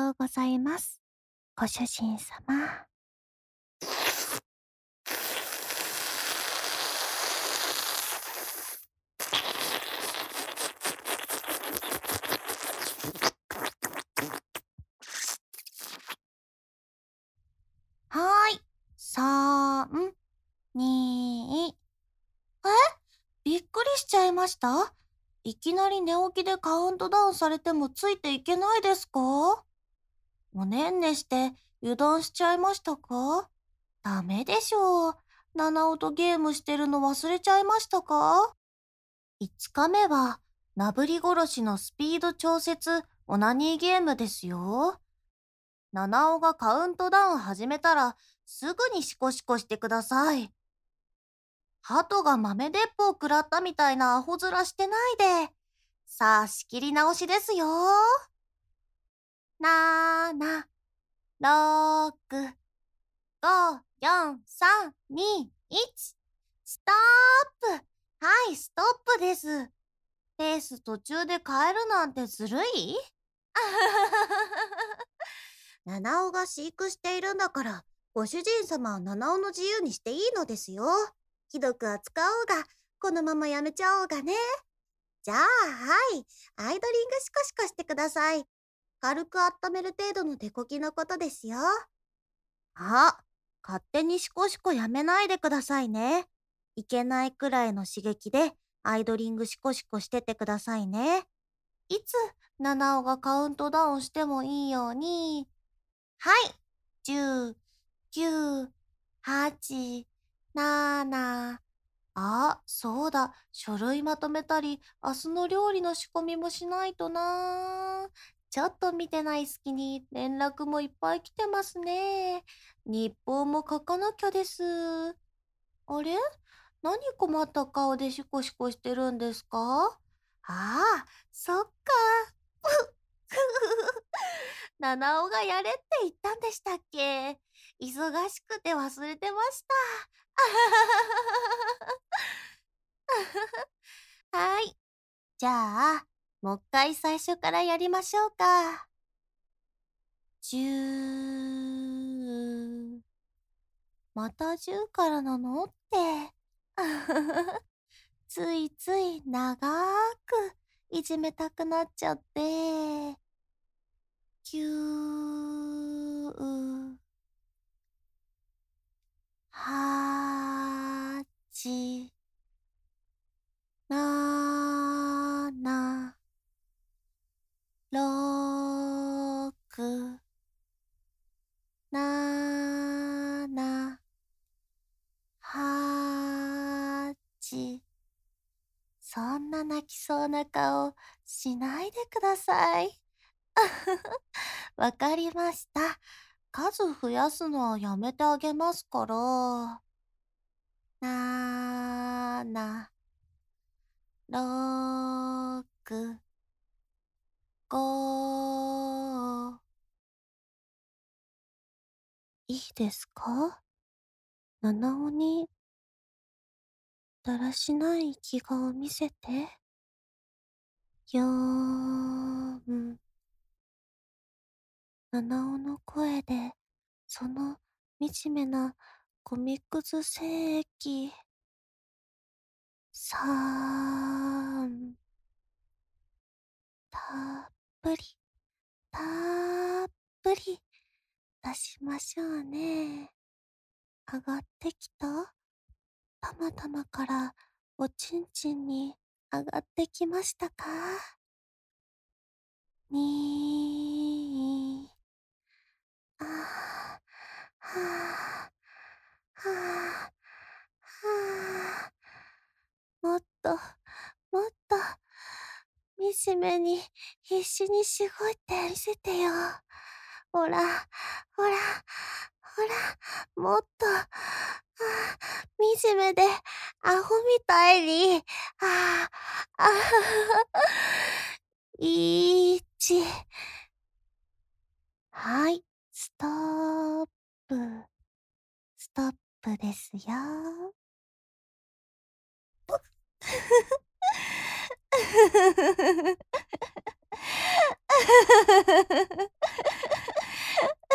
とうございます。ご主人様。はーい。3、2、びっくりしちゃいました？いきなり寝起きでカウントダウンされてもついていけないですか？おねんねして油断しちゃいましたか？ダメでしょう。七尾とゲームしてるの忘れちゃいましたか？ 5 日目は、なぶり殺しのスピード調節オナニーゲームですよ。七尾がカウントダウン始めたら、すぐにシコシコしてください。鳩が豆鉄砲食らったみたいなアホ面してないで。さあ、仕切り直しですよ。7、6、5、4、3、2、1。ストップ。はい、ストップです。ペース途中で変えるなんてずるい？七尾が飼育しているんだから、ご主人様は七尾の自由にしていいのですよ。ひどく扱おうが、このままやめちゃおうがね。じゃあ、はい。アイドリングシコシコしてください。軽く温める程度の手こきのことですよ。あ、勝手にシコシコやめないでくださいね。いけないくらいの刺激でアイドリングシコシコしててくださいね。いつ七尾がカウントダウンしてもいいように。はい。10、9、8、7。そうだ。書類まとめたり、明日の料理の仕込みもしないとな。ちょっと見てない隙に連絡もいっぱい来てますね。日報も書かなきゃです。あれ？何困った顔でシコシコしてるんですか？そっか。七尾がやれって言ったんでしたっけ？忙しくて忘れてました。はい。じゃあ、もう一回最初からやりましょうか。10、また10からなのって。ついつい長くいじめたくなっちゃって。9、8、7、6、7、8。そんな泣きそうな顔しないでください。わかりました。数増やすのはやめてあげますから。7、6、5。いいですか？七尾にだらしない気画を見せて。4。七尾の声で、その惨めなゴミくず精液。3。たっぷり、たっぷり出しましょうね。上がってきた？たまたまからおちんちんに上がってきましたか？ 2。あー、はあ、はあ、はあ。もっと、もっと、惨めに必死にしごいてみせてよ。ほら、ほら、ほら、もっと、惨めで、アホみたいに、ああ、あ1。はい、ストップ、ストップですよ。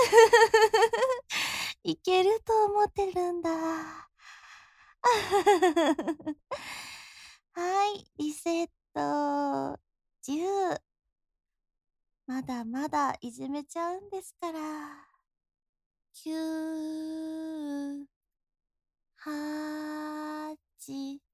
いけると思ってるんだ。はい、リセット。10。まだまだいじめちゃうんですから。9、8、